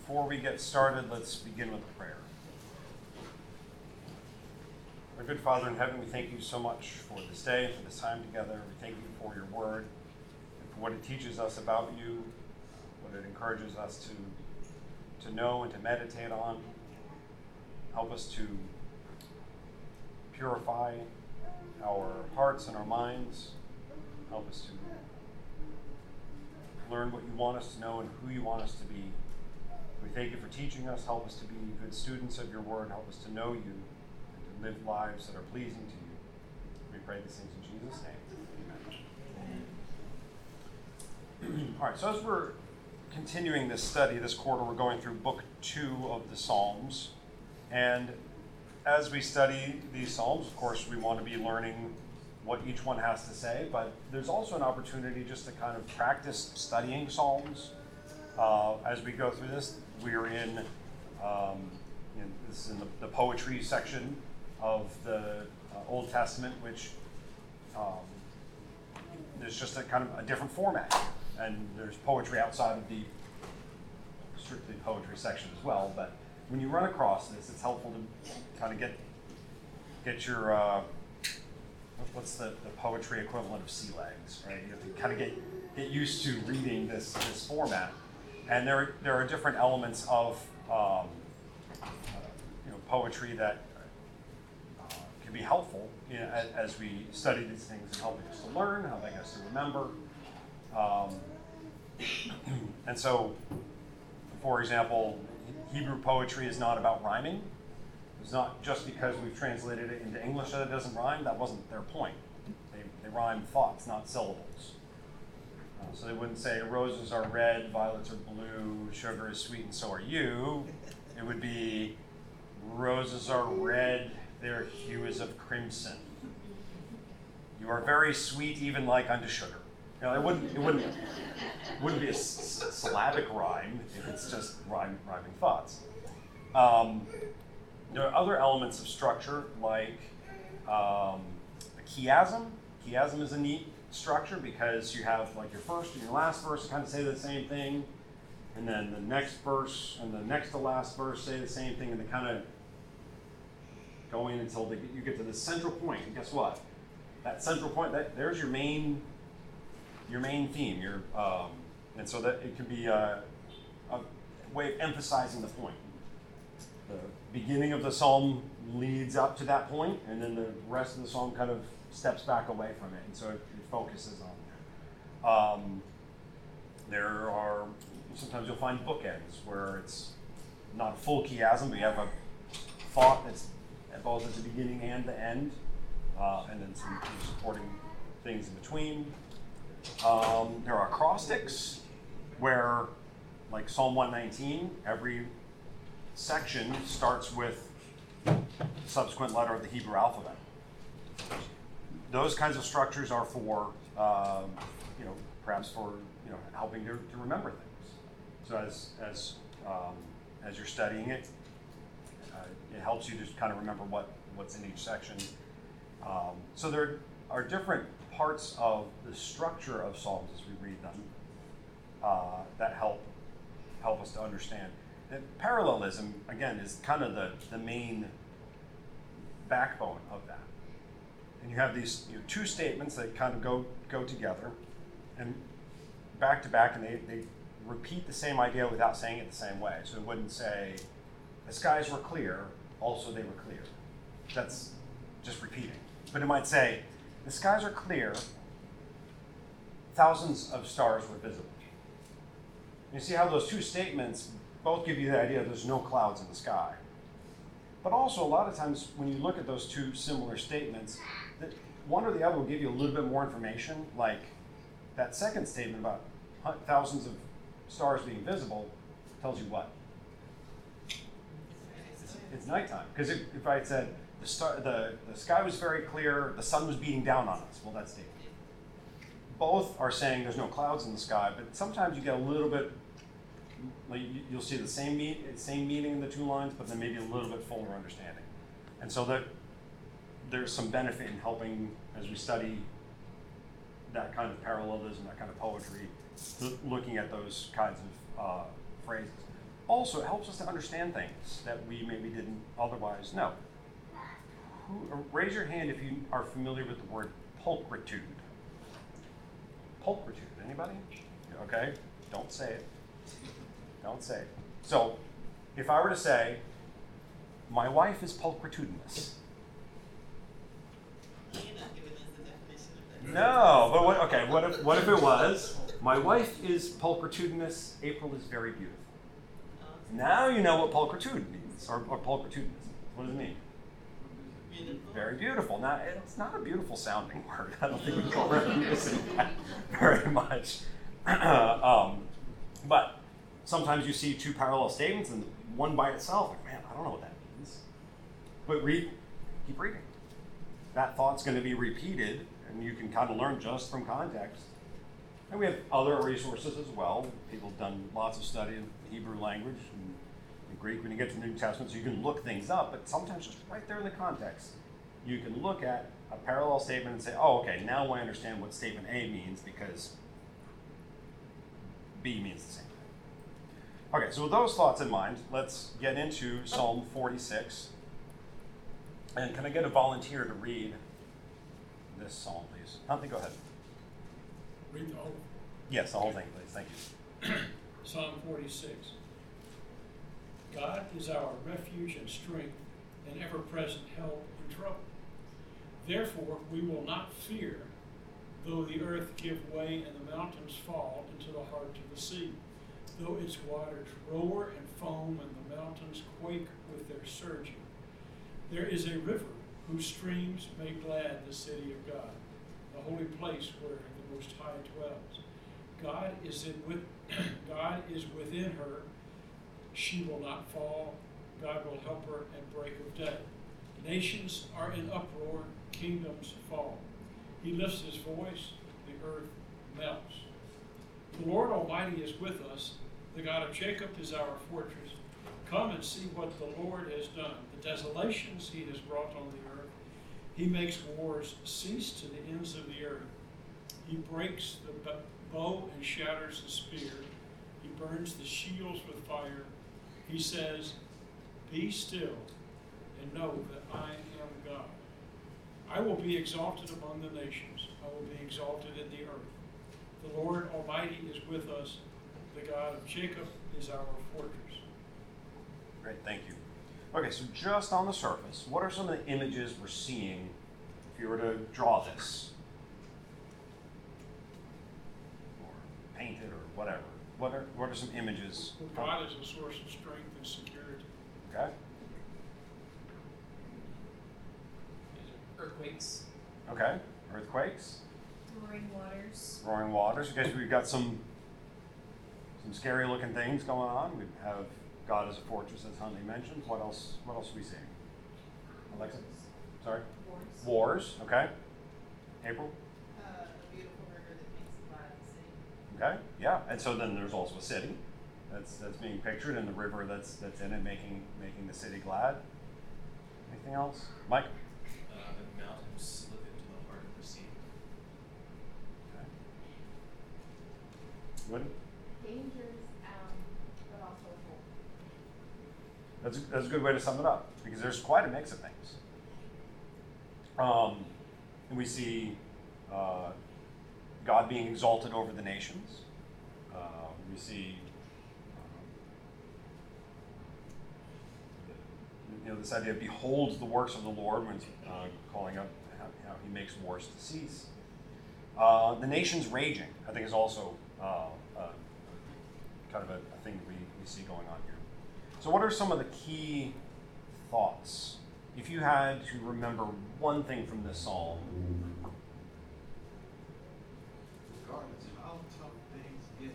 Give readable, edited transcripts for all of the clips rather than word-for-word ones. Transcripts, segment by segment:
Before we get started, let's begin with a prayer. Our good Father in heaven, we thank you so much for this day, for this time together. We thank you for your word and for what it teaches us about you, what it encourages us to know and to meditate on. Help us to purify our hearts and our minds. Help us to learn what you want us to know and who you want us to be. We thank you for teaching us. Help us to be good students of your word. Help us to know you and to live lives that are pleasing to you. We pray these things in Jesus' name. Amen. All right, so as we're continuing this study this quarter, we're going through Book 2 of the Psalms. And as we study these Psalms, of course, we want to be learning what each one has to say, but there's also an opportunity just to kind of practice studying Psalms. As we go through this, we're this is in the poetry section of the Old Testament, which there's just a kind of a different format. And there's poetry outside of the strictly poetry section as well, but when you run across this, it's helpful to kind of get your what's the poetry equivalent of sea legs, right? You have to kind of get used to reading this format, and there are different elements of poetry that can be helpful as we study these things and helping us to learn, helping us to remember, and so, for example, Hebrew poetry is not about rhyming. It's not just because we've translated it into English that it doesn't rhyme. That wasn't their point. They rhyme thoughts, not syllables. So they wouldn't say roses are red, violets are blue, sugar is sweet, and so are you. It would be roses are red, their hue is of crimson. You are very sweet, even like unto sugar. It wouldn't be a syllabic rhyme if it's just rhyming thoughts. There are other elements of structure, like a chiasm. Chiasm is a neat structure because you have like your first and your last verse kind of say the same thing, and then the next verse and the next to last verse say the same thing, and they kind of go in until you get to the central point. And guess what? That central point, there's your main theme. And so that it can be a way of emphasizing the point. The beginning of the psalm leads up to that point, and then the rest of the psalm kind of steps back away from it, and so it focuses on that. There are, sometimes you'll find bookends where it's not a full chiasm, but you have a thought that's both at the beginning and the end, and then some supporting things in between. There are acrostics where, like Psalm 119, every section starts with the subsequent letter of the Hebrew alphabet. Those kinds of structures are for, perhaps for helping to remember things. So as you're studying it, it helps you to kind of remember what's in each section. So there are different parts of the structure of Psalms as we read them that help us to understand. And parallelism, again, is kind of the main backbone of that. And you have these two statements that kind of go together and back to back, and they repeat the same idea without saying it the same way. So it wouldn't say, the skies were clear, also they were clear. That's just repeating. But it might say, the skies are clear, thousands of stars were visible. You see how those two statements both give you the idea there's no clouds in the sky. But also, a lot of times when you look at those two similar statements, that one or the other will give you a little bit more information, like that second statement about thousands of stars being visible tells you what? It's nighttime. Because if I had said the sky was very clear, the sun was beating down on us, well, that's daytime. Both are saying there's no clouds in the sky, but sometimes you get a little bit, like you'll see the same meaning in the two lines, but then maybe a little bit fuller understanding. And so that there's some benefit in helping as we study that kind of parallelism, that kind of poetry, looking at those kinds of phrases. also it helps us to understand things that we maybe didn't otherwise know. Raise your hand if you are familiar with the word pulchritude. Pulchritude, anybody? Okay, don't say it. Don't say it. So, if I were to say, my wife is pulchritudinous. You're not giving us the definition of that. No, but what if it was, my wife is pulchritudinous, April is very beautiful. Now you know what pulchritude means, or pulchritudinous. What does it mean? Beautiful. Very beautiful. Now, it's not a beautiful sounding word. I don't think we can really use it very much. But sometimes you see two parallel statements and one by itself, like, man, I don't know what that means. But keep reading. That thought's going to be repeated, and you can kind of learn just from context. And we have other resources as well. People have done lots of study in Hebrew language and in Greek when you get to the New Testament, so you can look things up, but sometimes just right there in the context, you can look at a parallel statement and say, oh, okay, now I understand what statement A means because B means the same thing. Okay, so with those thoughts in mind, let's get into Psalm 46. And can I get a volunteer to read this psalm, please? Huntley, go ahead. Read the whole. Yes, the whole thing, please. Thank you. Psalm 46. God is our refuge and strength, and ever-present help in trouble. Therefore we will not fear, though the earth give way and the mountains fall into the heart of the sea, though its waters roar and foam and the mountains quake with their surging. There is a river whose streams make glad the city of God, the holy place where the Most High dwells. God is within her. She will not fall. God will help her at break of day. Nations are in uproar. Kingdoms fall. He lifts his voice. The earth melts. The Lord Almighty is with us. The God of Jacob is our fortress. Come and see what the Lord has done, the desolations he has brought on the earth. He makes wars cease to the ends of the earth. He breaks the bow and shatters the spear. He burns the shields with fire. He says, be still and know that I am God. I will be exalted among the nations. I will be exalted in the earth. The Lord Almighty is with us. The God of Jacob is our fortress. Great, thank you. Okay, so just on the surface, what are some of the images we're seeing if you were to draw this? Or paint it or whatever. What are some images? Well, God is a source of strength and security. Okay. Earthquakes. Okay. Earthquakes. Roaring waters. Roaring waters. Okay, so we've got some scary looking things going on. We have God as a fortress, as Huntley mentioned. What else are we seeing? Alexa? Sorry? Wars. Wars. Okay. April? A beautiful river that makes glad the city. Okay. Yeah. And so then there's also a city that's being pictured, and the river that's in it making the city glad. Anything else? Mike? The mountains slip into the heart of the sea. Okay. Woody? Dangers, but also hope. That's a good way to sum it up, because there's quite a mix of things. And we see God being exalted over the nations. We see this idea of behold the works of the Lord when calling up how he makes wars to cease. The nations raging, I think, is also kind of a thing that we see going on here. So what are some of the key thoughts? If you had to remember one thing from this psalm. Regardless of how tough things get,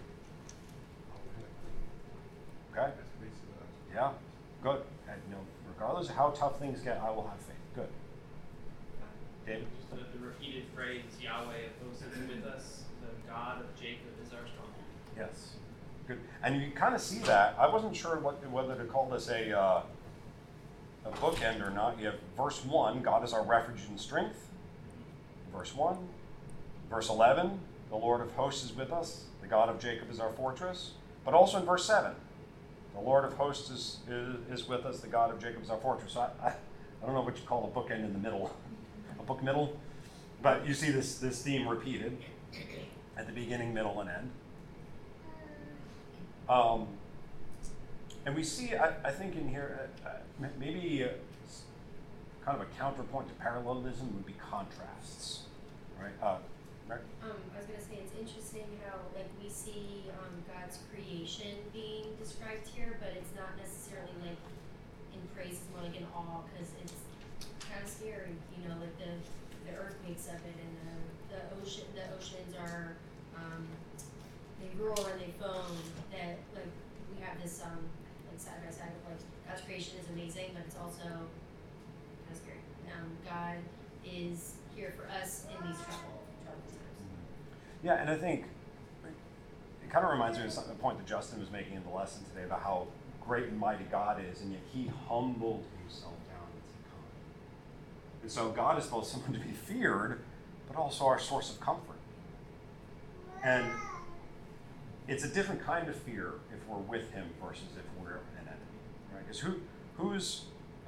Okay? that's basically what I was- Yeah? Good. And, regardless of how tough things get, I will have faith. Good. David? Just the repeated phrase, Yahweh of hosts is with us, the God of Jacob is our stronghold. Yes. Good. And you kind of see that. I wasn't sure whether to call this a bookend or not. You have verse 1, God is our refuge and strength. Verse 1. Verse 11, the Lord of hosts is with us. The God of Jacob is our fortress. But also in verse 7, the The Lord of hosts is with us. The God of Jacob is our fortress. So I don't know what you call a bookend in the middle, a book middle, but you see this theme repeated at the beginning, middle, and end. And we see, I think in here, maybe kind of a counterpoint to parallelism would be contrasts, right? Right? I was gonna say it's interesting how like we see God's creation being described here, but it's not necessarily like in praise, it's more like in awe, because it's kind of scary, you know, like the earthquakes of it, and the oceans are they roar and they foam. That like we have this like side by side of like God's creation is amazing, but it's also kind of scary. God is here for us in these troubled times. Yeah, and I think it kind of reminds me of the point that Justin was making in the lesson today about how great and mighty God is, and yet he humbled himself down as he come. And so God is both someone to be feared, but also our source of comfort. And it's a different kind of fear if we're with him versus if we're an enemy, right? Because who's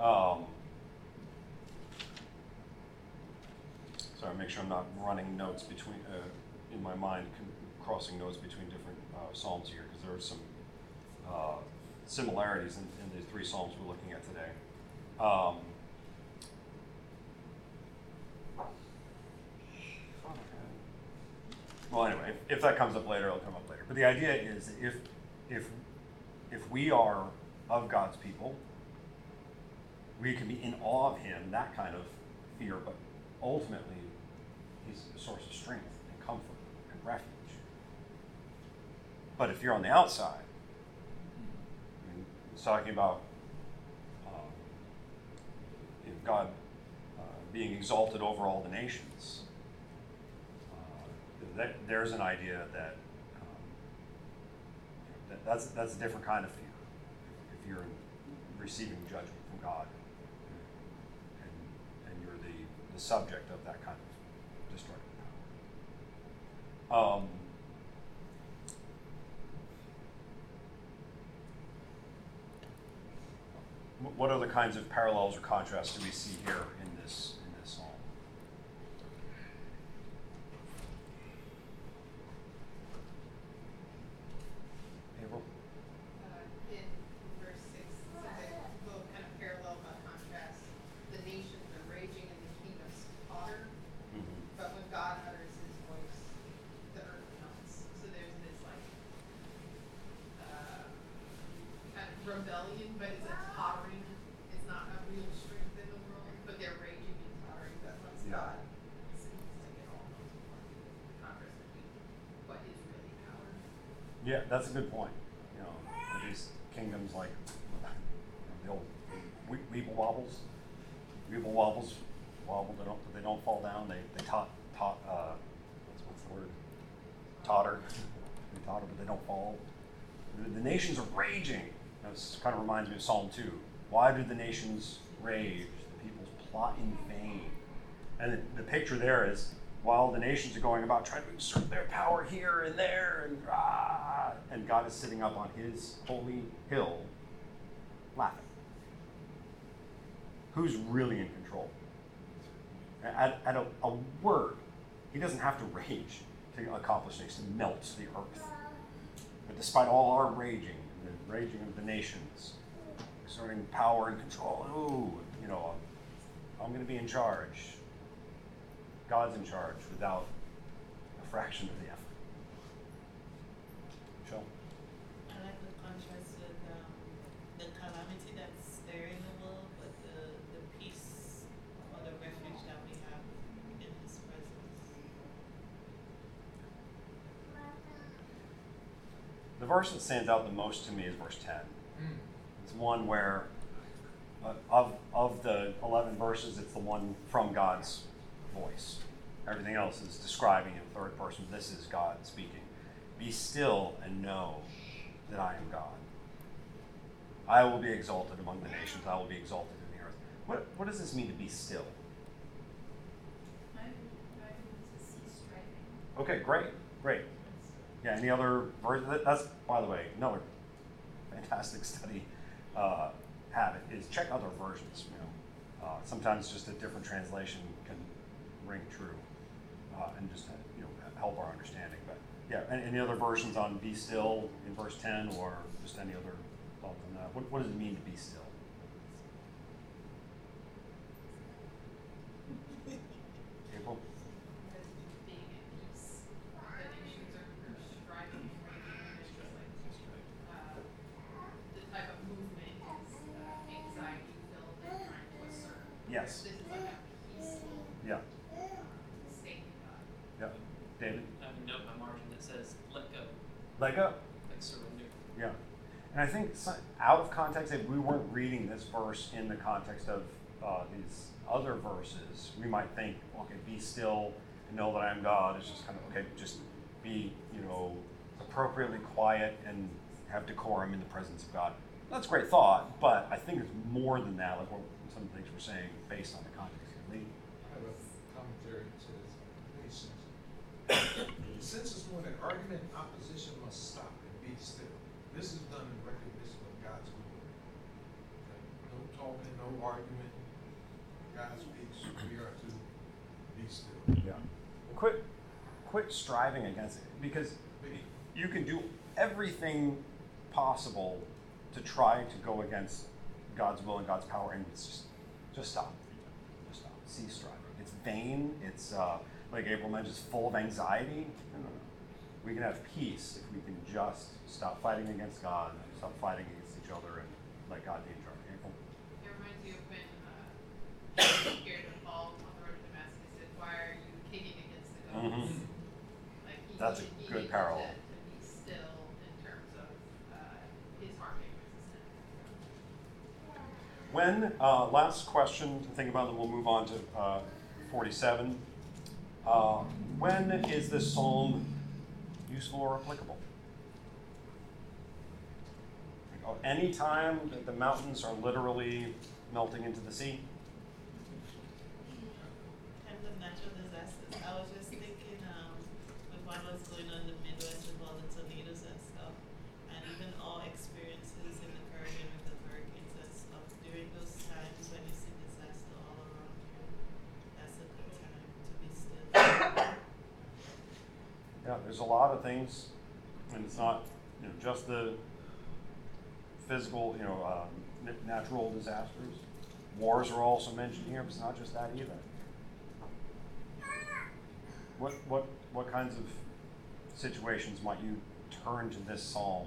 sorry, make sure I'm not running notes between in my mind, crossing notes between different psalms here, because there are some similarities in the three psalms we're looking at today. Well, anyway, if that comes up later, it'll come up later. But the idea is that if we are of God's people, we can be in awe of him, that kind of fear, but ultimately he's a source of strength and comfort and refuge. But if you're on the outside, I mean, it's talking about God being exalted over all the nations. There's an idea that that's a different kind of fear. If you're receiving judgment from God, and you're the subject of that kind of destructive power. What other kinds of parallels or contrasts do we see here in this psalm? April? In verse 6, both kind of parallel but contrast. The nations are raging and the kingdoms totter, but when God utters his voice, the earth melts. So there's this like kind of rebellion, but it's a tottering. It's not a real strength in the world, but they're raging and tottering. But once God speaks, like it all melts apart. The contrast between what is really power. Yeah, that's a good point. You know, these kingdoms like the old weeble wobbles wobble. They don't fall down. They what's the word? Totter. They totter, but they don't fall. The nations are raging. This kind of reminds me of Psalm 2. Why do the nations rage? The peoples plot in vain. And the picture there is, while the nations are going about trying to exert their power here and there, and God is sitting up on his holy hill, laughing. Who's really in control? At a word, he doesn't have to rage to accomplish things, to melt the earth. But despite all our raging, the raging of the nations, exerting power and control, I'm going to be in charge. God's in charge without a fraction of the effort. Michelle? I like the contrast with the calamity that's there in the world, but the peace or the refuge that we have in his presence. The verse that stands out the most to me is verse 10. It's one where, of the 11 verses, it's the one from God's voice. Everything else is describing in third person. This is God speaking. Be still and know that I am God. I will be exalted among the nations. I will be exalted in the earth. What does this mean to be still? I would to cease striving. Okay, great. Yeah, any other verse? That's, by the way, another fantastic study habit is check other versions. Sometimes just a different translation can ring true and just help our understanding. But yeah, any other versions on be still in verse 10, or just any other thoughts on that? What does it mean to be still? April? Because being at peace, the nations are striving and raging, and it's just like, the type of movement is anxiety filled and trying to assert. Yes. This is like a peaceful Yeah. state in God. Yeah. David? I have a note in my margin that says, let go, Let go. like surrender. Yeah. And I think out of context, if we weren't reading this verse in the context of these other verses, we might think, okay, be still and know that I am God. It's just kind of, okay, just be, appropriately quiet and have decorum in the presence of God. That's a great thought, but I think it's more than that, like what some of the things we're saying based on the context here. Lee? I have a commentary that says, patience. Since it's when an argument in opposition must stop and be still. This is done in recognition of God's will. Okay? No talking, no argument. God speaks, we are to be still. Yeah. Quit striving against it, because you can do everything possible to try to go against God's will and God's power, and it's just stop. Just stop. Cease striving. It's vain. It's like April mentioned, it's full of anxiety. No. We can have peace if we can just stop fighting against God, stop fighting against each other, and let God be in charge. April? It reminds me of when Jesus appeared to Paul on the road to Damascus, he said, "Why are you kicking against the goats?" Mhm. Like That's a he good needed parallel. to be still in terms of his heart being resistant. When, last question to think about, then we'll move on to 47. When is this psalm useful or applicable? Any time that the mountains are literally melting into the sea? Times of natural disasters. I was just thinking, with what was going on in the Midwest with all the tornadoes and stuff, and even all experiences in the Caribbean with the hurricanes and stuff. During those times when you see disaster all around you, that's a good time to be still. Yeah, there's a lot of things, and it's not just the physical, natural disasters. Wars are also mentioned here, but it's not just that either. What kinds of situations might you turn to this psalm?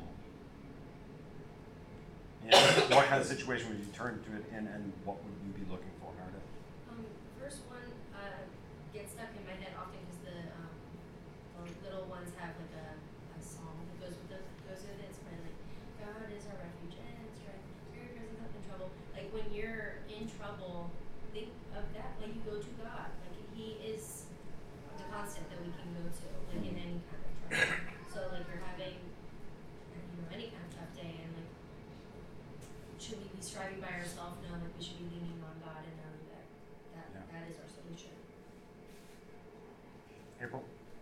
And what kind of situation would you turn to it in, and what would you be looking for, Meredith? First one gets stuck in my head often because the little ones have like a song that goes with it. It's kind of like, God is our refuge and strength, very present help in trouble. Like when you're in trouble, think of that. Like you go to God. Like He is the constant that we can go to, like in any kind of trouble. So like you're having, any kind of tough day, and like, should we be striving by ourselves? No, like we should be leaning on God and knowing that that is our solution. April?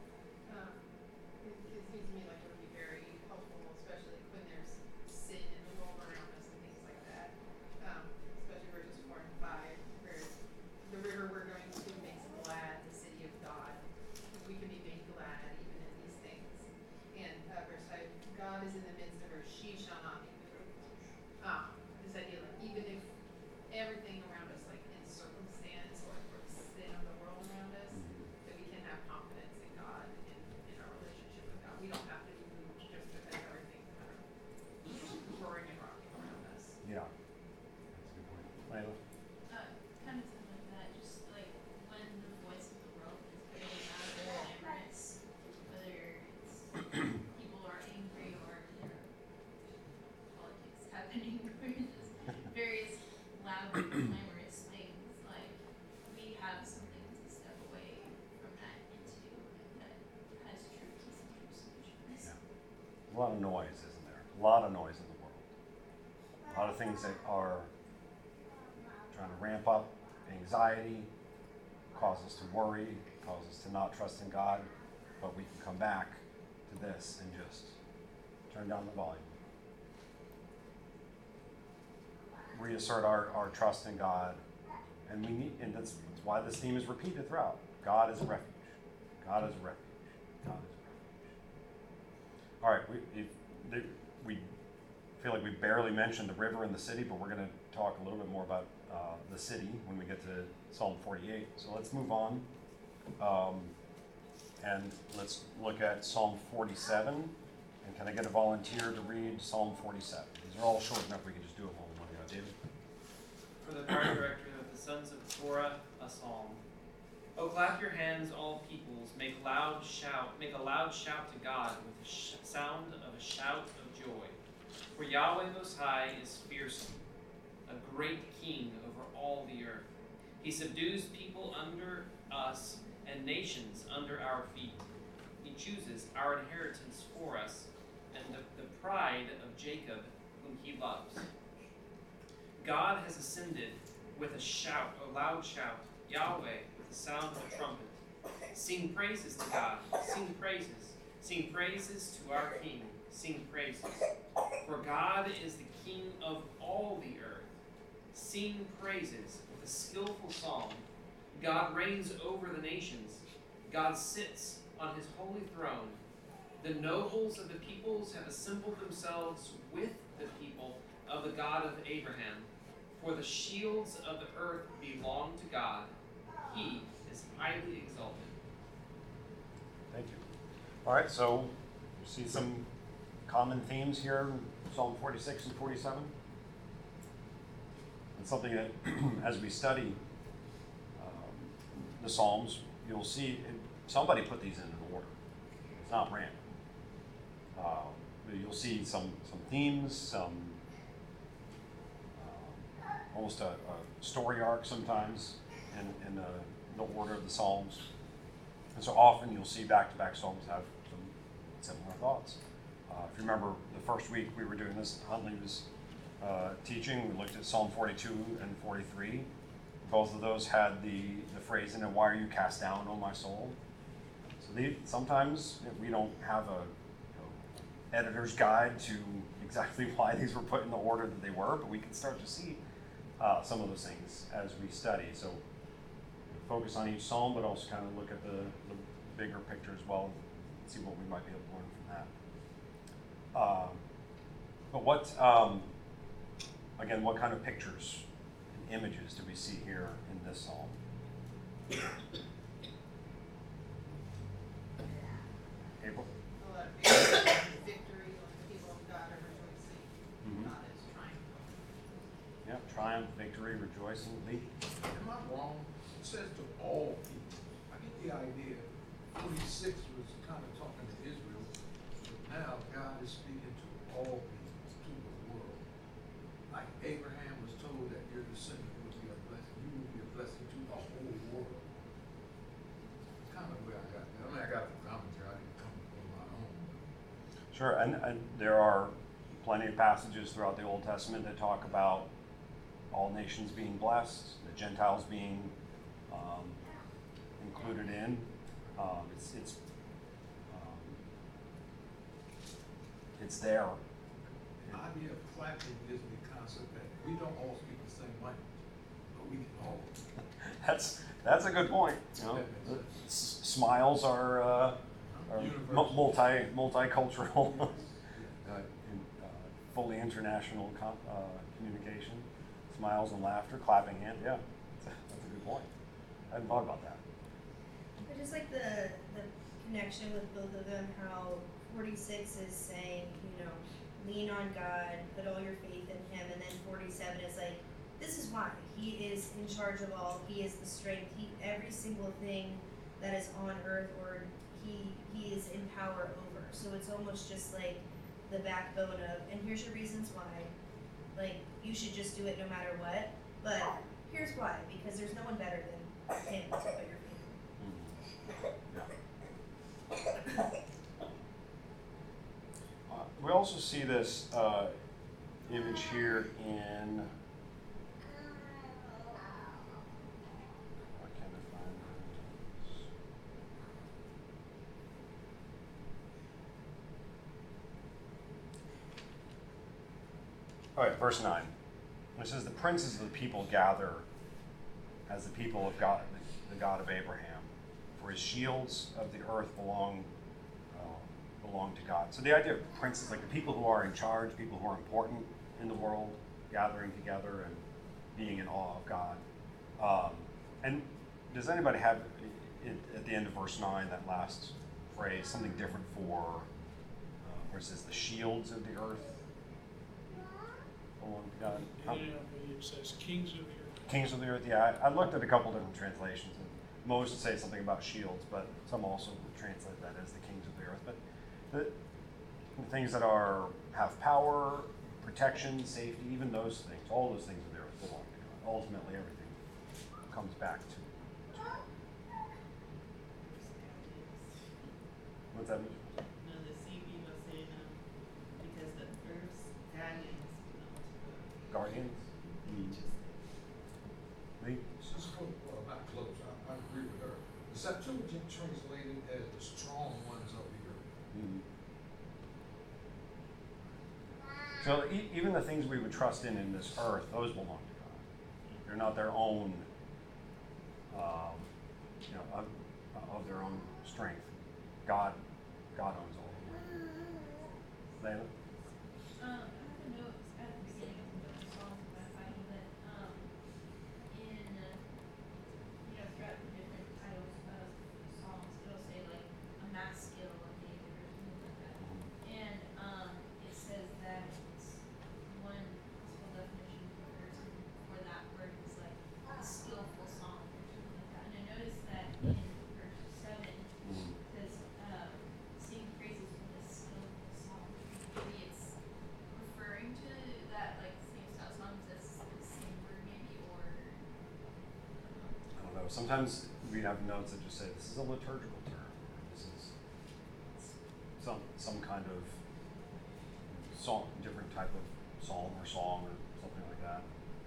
It seems to me like it would be very helpful, especially when there's sin in the world around us and things like that. Especially verses 4 and 5, where the river we're going to makes glad the city of God. We can be made glad even in these things. And verse 5, God is in the midst of her, she shall not be moved. This idea, like even if everything around us, like in circumstance or sin of the world around us, that we can have confidence in God and in our relationship with God. We don't have to be moved just because everything's kind of roaring and rocking around us. Yeah. That's a good point. Layla? Kind of something like that, just like when the voice of the world is very loud and clamorous, whether it's people are angry or politics happening, or just various loud and clamorous things, like we have something to step away from that into that has true peace and true solutions. Yeah. A lot of noise, isn't there? A lot of noise in the world. A lot of things that are trying to ramp up anxiety, cause us to worry, cause us to not trust in God, but we can come back to this and just turn down the volume. reassert our trust in God, and that's why this theme is repeated throughout. God is a refuge. God is a refuge. God is a refuge. All right, we feel like we barely mentioned the river and the city, but we're going to talk a little bit more about the city when we get to Psalm 48. So let's move on, and let's look at Psalm 47. And can I get a volunteer to read Psalm 47? These are all short enough we can just do them all in one go. David? For the choir director of the sons of Korah, a psalm. Oh, clap your hands, all peoples, make a loud shout to God with the sound of a shout of joy. For Yahweh Most High is fearsome, a great king over all the earth. He subdues people under us and nations under our feet. He chooses our inheritance for us and the pride of Jacob, whom he loves. God has ascended with a shout, a loud shout, Yahweh with the sound of a trumpet. Sing praises to God, sing praises. Sing praises to our King, sing praises. For God is the King of all the earth. Sing praises with a skillful song. God reigns over the nations. God sits on his holy throne. The nobles of the peoples have assembled themselves with the people of the God of Abraham. For the shields of the earth belong to God. He is highly exalted. Thank you. All right, so you see some common themes here in Psalm 46 and 47. It's something that, as we study the Psalms, you'll see somebody put these into order. It's not random. You'll see some themes, some almost a story arc sometimes in the order of the Psalms. And so often you'll see back-to-back Psalms have some similar thoughts. If you remember the first week we were doing this, Huntley was teaching, we looked at Psalm 42 and 43. Both of those had the phrase in it, why are you cast down, O my soul? So sometimes we don't have a editor's guide to exactly why these were put in the order that they were, but we can start to see some of those things as we study. So focus on each psalm, but also kind of look at the bigger picture as well and see what we might be able to learn from that. But what kind of pictures and images do we see here in this psalm? April? A lot of victory, when the people of God are rejoicing. Mhm. God is triumphant. Yeah, triumph, victory, rejoicing. Lee? Am I wrong? It says to all people. I get the idea. 46 was kind of talking to Israel, but now God is speaking to all people, to the world. Like Abraham was told that your descendant would be a blessing. You will be a blessing to the whole world. It's kind of where I got that. I mean, I got the commentary. I didn't come up with my own. Sure, and there are plenty of passages throughout the Old Testament that talk about all nations being blessed, the Gentiles being included in. It's there. The idea of clapping gives me the concept that we don't all speak the same language, but we can all. That's a good point. You know, smiles are multicultural, fully international communication. Smiles and laughter, clapping hands. Yeah, that's a good point. I hadn't thought about that. I just like the connection with both of them, how 46 is saying, lean on God, put all your faith in him, and then 47 is like, this is why. He is in charge of all, he is the strength, every single thing that is on earth, or he is in power over. So it's almost just like the backbone of, and here's your reasons why. Like, you should just do it no matter what, but here's why, because there's no one better than him to put your faith in. We also see this image here in. Why can't I find this? All right, verse 9. It says the princes of the people gather as the people of God, the God of Abraham. For his shields of the earth belong to God. So the idea of princes, like the people who are in charge, people who are important in the world, gathering together and being in awe of God. And does anybody have, at the end of verse 9, that last phrase, something different for, where it says the shields of the earth belong to God? It says kings of the earth. Kings of the earth, yeah. I looked at a couple different translations, and most say something about shields, but some also would translate that as the kings of the earth. But the things that have power, protection, safety, even those things, all those things of the earth belong to God. Ultimately, everything comes back to God. What's that mean? No, the CB was saying, because the earth's guardians belong to God. Guardians? Interesting. Lee? Well, not close, I agree with her. The Septuagint translated as the strong ones of the earth. Mm-hmm. So even the things we would trust in this earth, those belong to God. They're not their own, of their own strength. God owns all of them. Layla? I have a note at the beginning of the Psalms that I find that throughout the different titles of Psalms, it'll say like a mass skill of David or something like that. And it says that one possible definition for that word is like a skillful song or something like that. And I noticed that in verse 7, it says, sing praises for this skillful song. Maybe it's referring to that like same style songs as the same word maybe, or I don't know. Sometimes we have notes that just say this is a liturgical term. This is some kind of song, different type of psalm or song or something like that.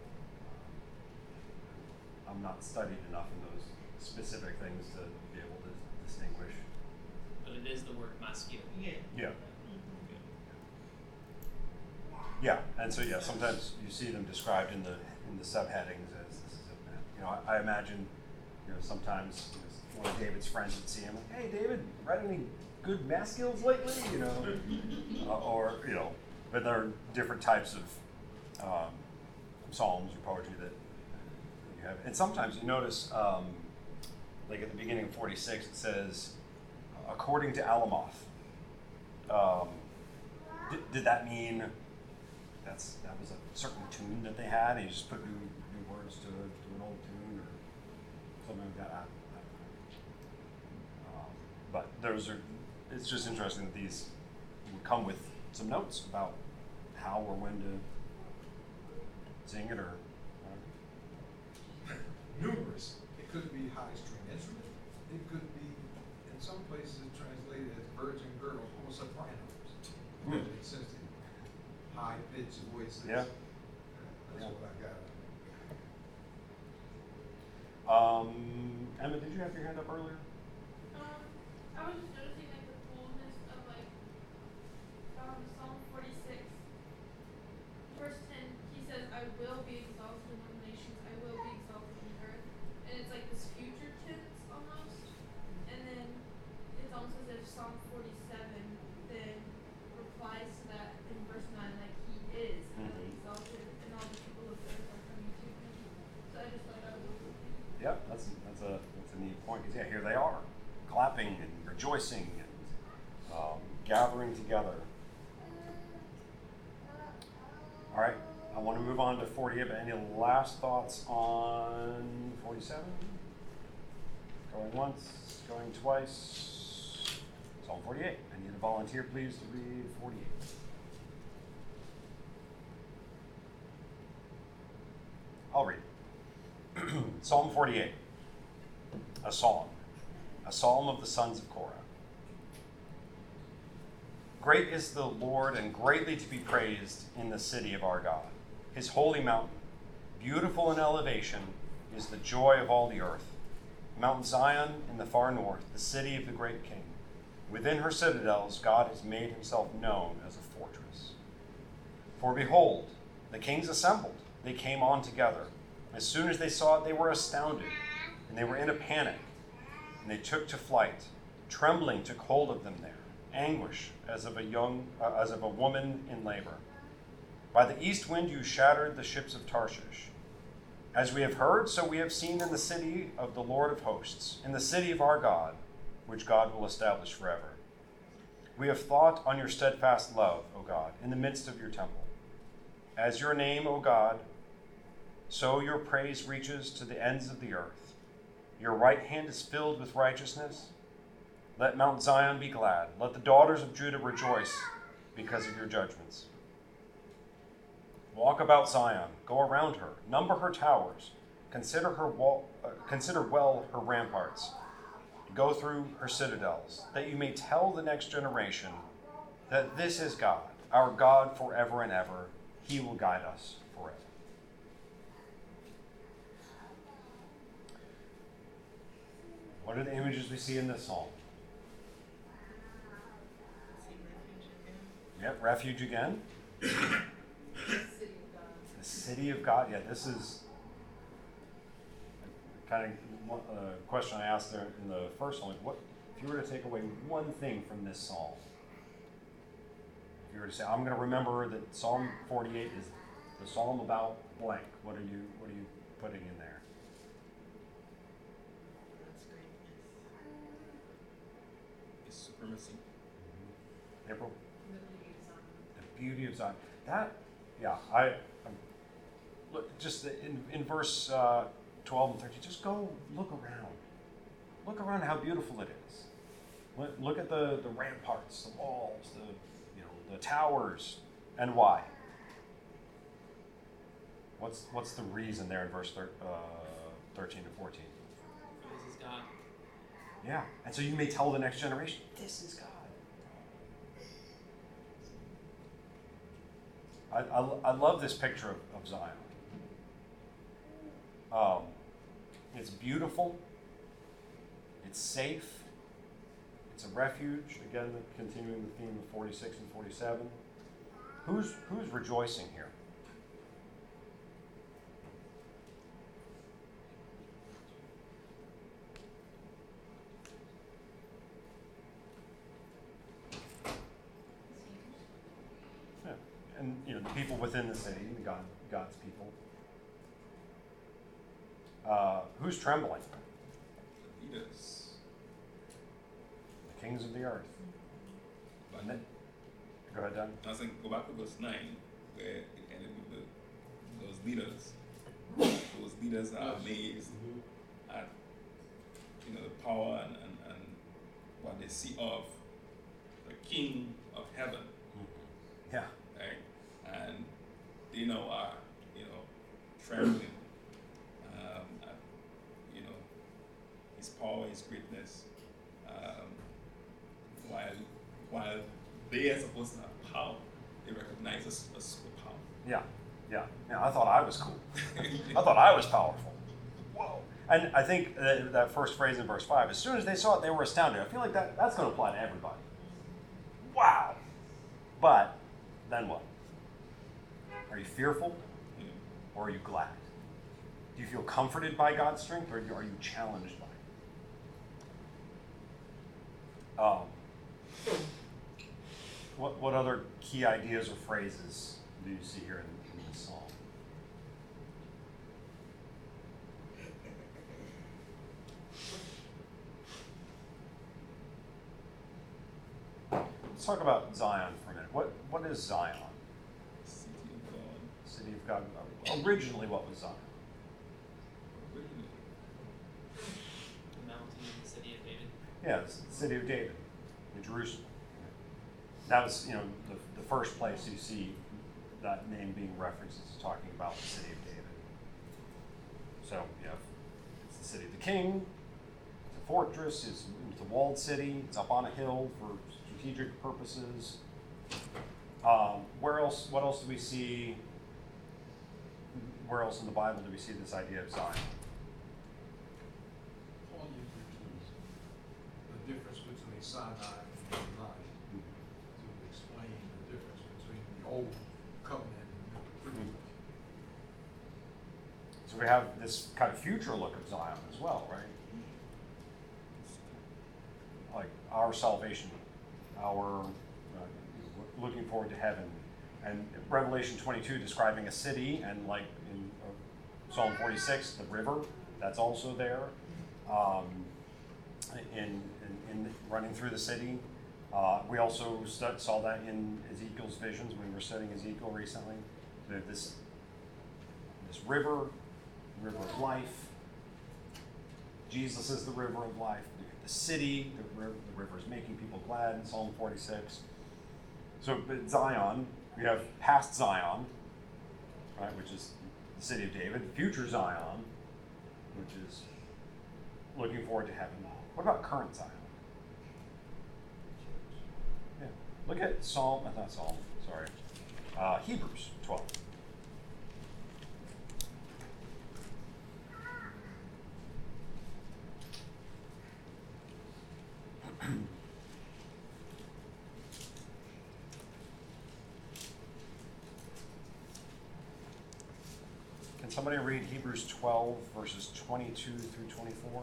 I'm not studied enough in those specific things to be able to distinguish. But it is the word maskil. Yeah. Yeah. Mm-hmm. Yeah, and so sometimes you see them described in the subheadings as this is I imagine sometimes one of David's friends would see him like, hey David, read any good mass skills lately? But there are different types of psalms or poetry that you have, and sometimes you notice like at the beginning of 46 it says according to Alamoth. Did that mean that was a certain tune that they had, and you just put new words to an old tune or something like that? I don't know. But it's just interesting that these would come with some notes about how or when to sing it or Numerous. It could be high string instrument. It could be, in some places, it's translated as virgin girls or sopranos. Because it's sensitive, high pitched voices. Yeah. That's what I got. Emma, did you have your hand up earlier? I was just noticing like the fullness of like Psalm 46, verse 10. He says, "I will be exalted among nations. I will be exalted in the earth," and it's like this future tense almost. And then it's almost as if Psalm 47 then replies to that in verse 9, like he is highly exalted, and all the people of the earth are coming to him. So I just thought that was cool. Yeah, that's a neat point. Because here they are, clapping and rejoicing and gathering together. All right, I want to move on to 48. But any last thoughts on 47? Going once, going twice. Psalm 48. I need a volunteer, please, to read 48. I'll read. Psalm 48. A psalm of the sons of Korah. Great is the Lord and greatly to be praised in the city of our God, his holy mountain. Beautiful in elevation is the joy of all the earth. Mount Zion in the far north, the city of the great king. Within her citadels, God has made himself known as a fortress. For behold, the kings assembled, they came on together. As soon as they saw it, they were astounded, and they were in a panic, and they took to flight. Trembling took hold of them there, anguish as of a woman in labor. By the east wind you shattered the ships of Tarshish. As we have heard, so we have seen in the city of the Lord of hosts, in the city of our God, which God will establish forever. We have thought on your steadfast love, O God, in the midst of your temple. As your name, O God, so your praise reaches to the ends of the earth. Your right hand is filled with righteousness. Let Mount Zion be glad. Let the daughters of Judah rejoice because of your judgments. Walk about Zion, go around her, number her towers, consider well her ramparts, go through her citadels, that you may tell the next generation that this is God, our God forever and ever. He will guide us forever. What are the images we see in this psalm? Yep, refuge again. The city of God. Yeah, this is kind of a question I asked there in the first one. What if you were to take away one thing from this psalm? If you were to say, I'm going to remember that Psalm 48 is the psalm about blank. What are you putting in there? It's supremacy. April? The Beauty of Zion. That, yeah, look, just in verse 12 and 13, just go look around. Look around how beautiful it is. Look at the ramparts, the walls, the towers, and why? What's the reason there in verse 13 to 14? This is God. Yeah, and so you may tell the next generation, this is God. I love this picture of Zion. It's beautiful. It's safe. It's a refuge. Again, continuing the theme of 46 and 47. Who's rejoicing here? And the people within the city, God's people. Who's trembling? Leaders. The kings of the earth. But Go ahead, Dan. I was saying, go back to verse 9, where it ended with those leaders. Those leaders are amazed at the power and what they see of the King of Heaven. Yeah. Right? And they now are, trembling at, his power, his greatness. While they are supposed to have power, they recognize us as superpower. Yeah. I thought I was cool. I thought I was powerful. Whoa. And I think that first phrase in verse 5, as soon as they saw it, they were astounded. I feel like that's going to apply to everybody. Wow. But then what? Are you fearful or are you glad? Do you feel comforted by God's strength or are you challenged by it? What other key ideas or phrases do you see here in this psalm? Let's talk about Zion for a minute. What is Zion? City of God. City of God. Originally, what was Zion? Originally. The mountain in the city of David. Yeah, it's the city of David, in Jerusalem. That was, the first place you see that name being referenced is talking about the city of David. So, it's the city of the king, it's a fortress, it's a walled city, it's up on a hill for strategic purposes. What else do we see? Where else in the Bible do we see this idea of Zion? Paul uses the difference between Sinai and Sinai to explain the difference between the old covenant and the new. So we have this kind of future look of Zion as well, right? Like our salvation, our looking forward to heaven. And Revelation 22 describing a city, and like in Psalm 46, the river, that's also there. In running through the city. We also saw that in Ezekiel's visions when we were studying Ezekiel recently. We have this river of life. Jesus is the river of life. The city, the river is making people glad in Psalm 46. So, but Zion, we have past Zion, right, which is the city of David. Future Zion, which is looking forward to heaven. What about current Zion? Yeah. Look at Hebrews 12. Can somebody read Hebrews 12, verses 22 through 24?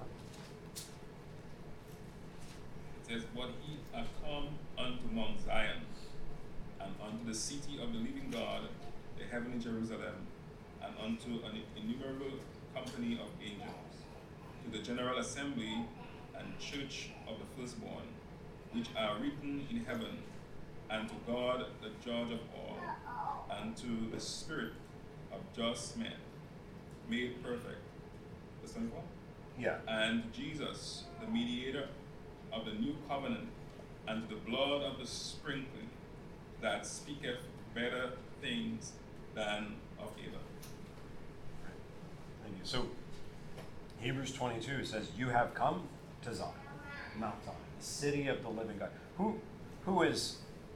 It says, "But he hath come unto Mount Zion, and unto the city of the living God, the heavenly Jerusalem, and unto an innumerable company of angels, to the general assembly and church of the firstborn, which are written in heaven, and to God the judge of all, and to the spirit of just men, made perfect." Verse 24? Yeah. "And Jesus, the mediator of the new covenant, and to the blood of the sprinkling, that speaketh better things than of Abel." Thank you. So Hebrews 22 says, "You have come to Zion, Mount Zion, the city of the living God." Who is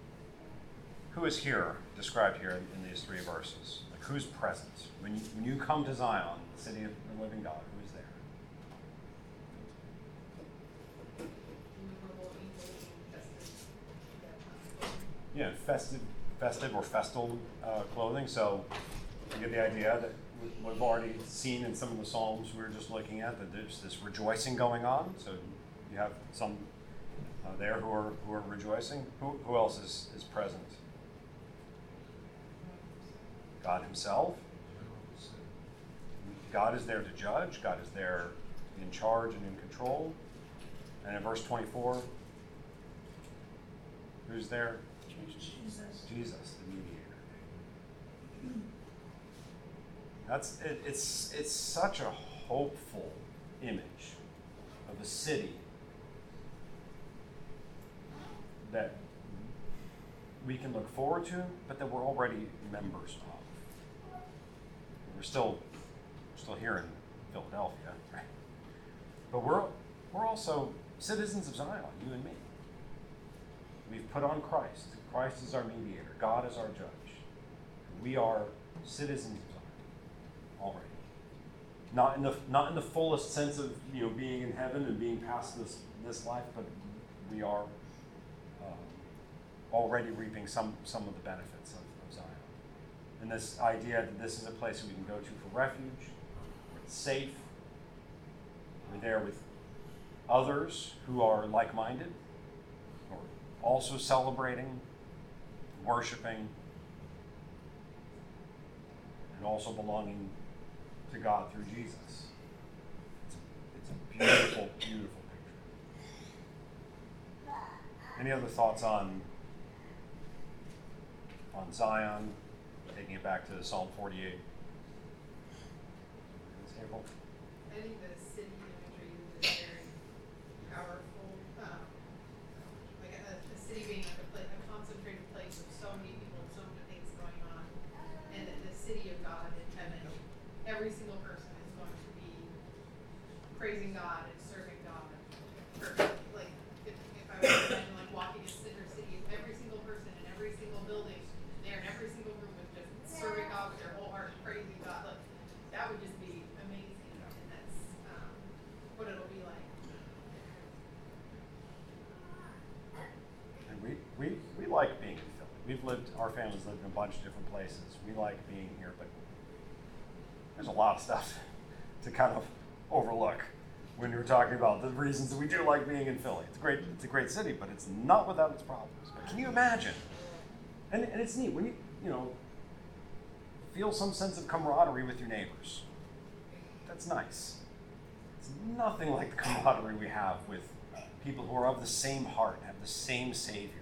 here described here in these three verses? Like, who's present when you come to Zion, the city of the living God? Who is there? Innumerable angels festive. Yeah, festive or festal clothing. So you get the idea that we've already seen in some of the Psalms we were just looking at that there's this rejoicing going on. So you have some there who are rejoicing. Who else is present? God himself. God is there to judge. God is there in charge and in control. And in verse 24, who's there? Jesus, the mediator. It's such a hopeful image of a city that we can look forward to, but that we're already members of. We're still here in Philadelphia, right? But we're also citizens of Zion, you and me. We've put on Christ. Christ is our mediator. God is our judge. We are citizens of Zion already. Not in the fullest sense of being in heaven and being past this life, but we are already reaping some of the benefits of Zion. And this idea that this is a place we can go to for refuge, where it's safe. We're there with others who are like-minded, or also celebrating, worshiping, and also belonging to God through Jesus. It's a beautiful, beautiful picture. Any other thoughts on Zion, taking it back to Psalm 48? April? I think the city imagery is very powerful. Like a city being like a concentrated place of so many people and so many things going on. And the city of God in heaven, every single person is going to be praising God and serving God. Like if I was to imagine like walking a city, every single person in every single building there in every single room was just serving God with their whole heart, praising God. Like that would just be amazing, and that's what it'll be like. And we like being in Philly. Our family's lived in a bunch of different places. We like being here, but there's a lot of stuff to kind of overlook when you're talking about the reasons that we do like being in Philly. It's a great city, but it's not without its problems. But can you imagine? And it's neat when you feel some sense of camaraderie with your neighbors. That's nice. It's nothing like the camaraderie we have with people who are of the same heart, have the same Savior.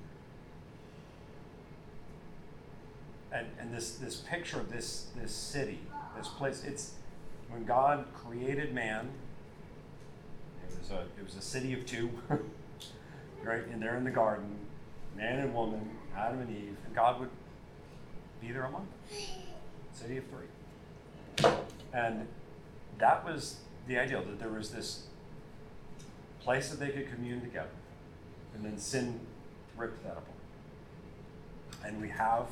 And this picture of this city, this place, it's when God created man, it was a city of two, right? And they're in the garden, man and woman, Adam and Eve, and God would be there among them. City of three. And that was the ideal, that there was this place that they could commune together. And then sin ripped that apart. And we have,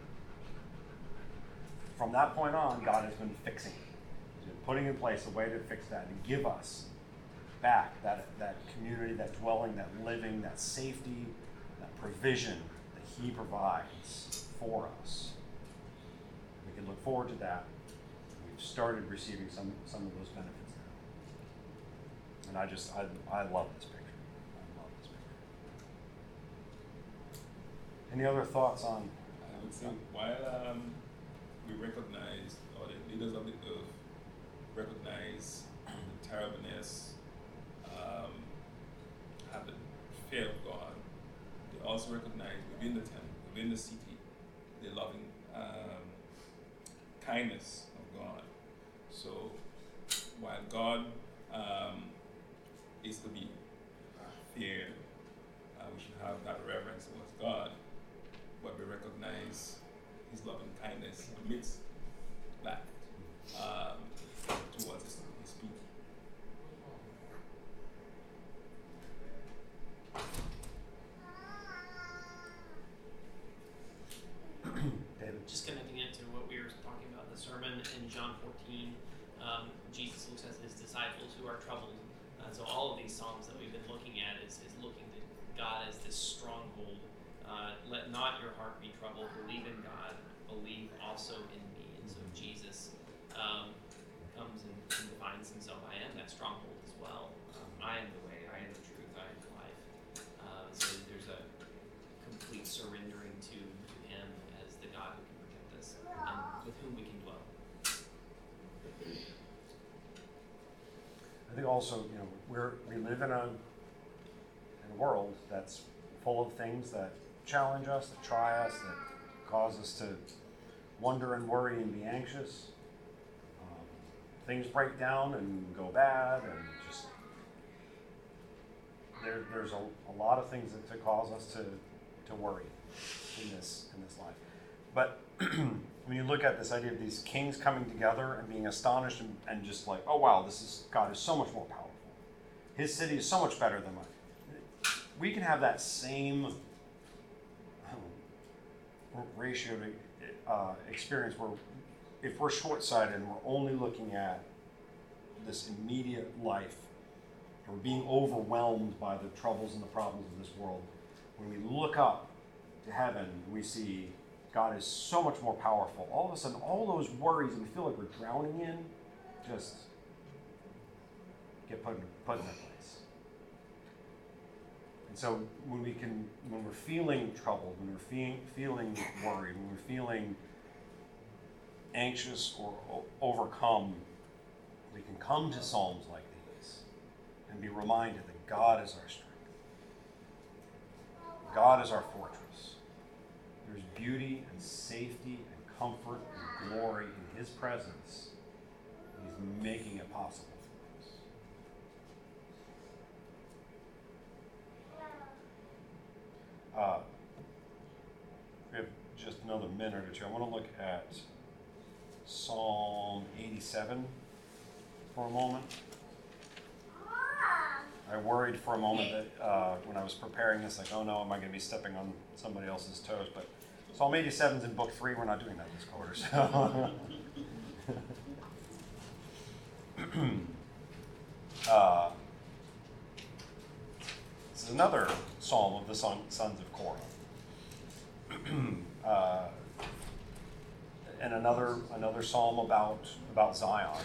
from that point on, God has been fixing it. He's been putting in place a way to fix that and give us back that community, that dwelling, that living, that safety, that provision that He provides for us. We can look forward to that. We've started receiving some of those benefits now. And I love this picture. I love this picture. Any other thoughts on? I would say while we recognize, or the leaders of the earth recognize the terribleness, have the fear of God, they also recognize within the temple, within the city, the loving kindness of God. So while God is to be feared, we should have that reverence towards God, but we recognize His loving kindness amidst that towards His people. David? Just connecting it to what we were talking about, the sermon in John 14, Jesus looks at His disciples who are troubled. So all of these Psalms that we've been looking at is looking to God as this stronghold. Let not your heart be troubled. Believe in God. Believe also in me. And so Jesus comes and defines Himself. I am that stronghold as well. I am the way. I am the truth. I am the life. So there's a complete surrendering to Him as the God who can protect us and with whom we can dwell. I think also, we live in a world that's full of things that challenge us, that try us, that cause us to wonder and worry and be anxious. Things break down and go bad, and just there's a lot of things that cause us to worry in this life. But when you look at this idea of these kings coming together and being astonished and just like, oh wow, God is so much more powerful. His city is so much better than mine. We can have that same ratio to experience where if we're short-sighted and we're only looking at this immediate life, and we're being overwhelmed by the troubles and the problems of this world, when we look up to heaven, we see God is so much more powerful. All of a sudden, all those worries that we feel like we're drowning in just get put in their place. And so when we're feeling troubled, when we're feeling worried, when we're feeling anxious or overcome, we can come to Psalms like these and be reminded that God is our strength. God is our fortress. There's beauty and safety and comfort and glory in His presence. He's making it possible for us. We have just another minute or two. I want to look at Psalm 87 for a moment. I worried for a moment that when I was preparing this, like, oh no, am I going to be stepping on somebody else's toes? But Psalm 87 is in book 3. We're not doing that this quarter. So. This is another psalm of the sons of Korah. and another psalm about Zion.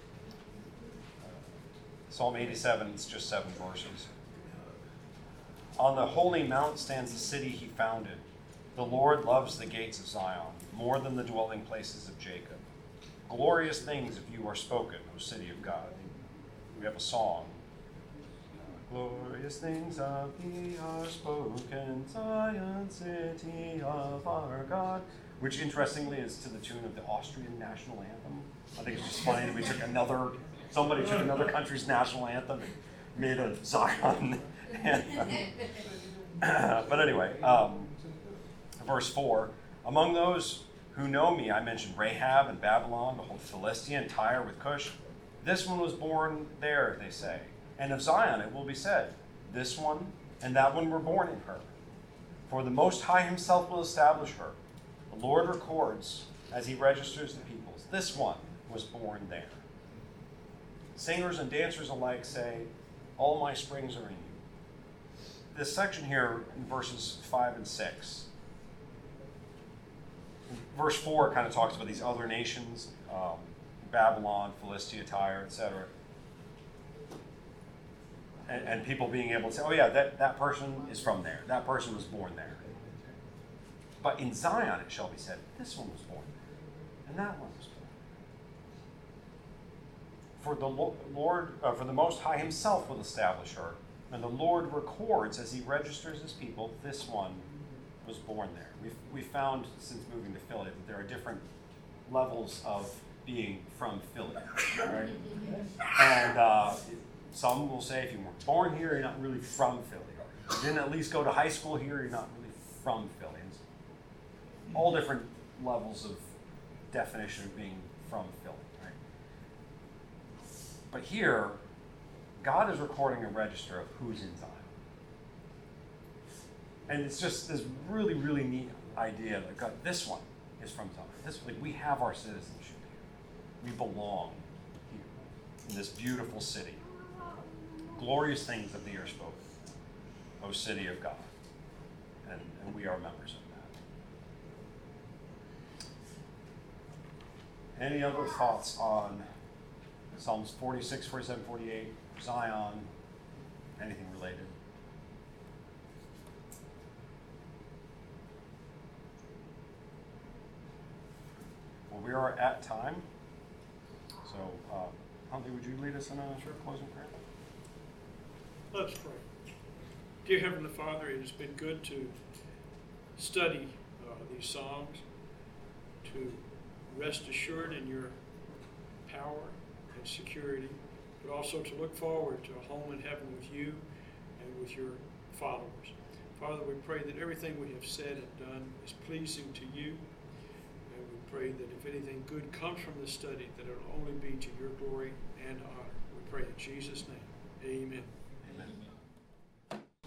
Psalm 87, it's just 7 verses. On the holy mount stands the city he founded. The Lord loves the gates of Zion more than the dwelling places of Jacob. Glorious things of you are spoken, O city of God. We have a song. Glorious things of thee are spoken, Zion, city of our God. Which, interestingly, is to the tune of the Austrian national anthem. I think it's just funny that somebody took another country's national anthem and made a Zion anthem. But anyway, verse 4, among those who know me, I mentioned Rahab and Babylon, the whole Philistia and Tyre with Cush. This one was born there, they say. And of Zion it will be said, this one and that one were born in her. For the Most High himself will establish her. The Lord records as he registers the peoples. This one was born there. Singers and dancers alike say, all my springs are in you. This section here in verses 5 and 6. Verse 4 kind of talks about these other nations, Babylon, Philistia, Tyre, etc. And people being able to say, oh yeah, that person is from there. That person was born there. But in Zion it shall be said, this one was born there, and that one was born. For the Most High himself will establish her, and the Lord records as he registers his people, this one was born there. We've found since moving to Philly that there are different levels of being from Philly, right? And some will say if you weren't born here, you're not really from Philly. If you didn't at least go to high school here, you're not really from Philly. It's all different levels of definition of being from Philly, right? But here, God is recording a register of who's in Zion. And it's just this really, really neat idea that God, this one is from Zion. We have our citizenship here. We belong here in this beautiful city. Glorious things of thee are spoken, O city of God. And we are members of that. Any other thoughts on Psalms 46, 47, 48, Zion, anything related? Well, we are at time. So, Huntley, would you lead us in a short closing prayer? Let's pray. Dear Heavenly Father, it has been good to study these Psalms, to rest assured in your power and security, but also to look forward to a home in heaven with you and with your followers. Father, we pray that everything we have said and done is pleasing to you, and we pray that if anything good comes from this study, that it will only be to your glory and honor. We pray in Jesus' name. Amen. Amen.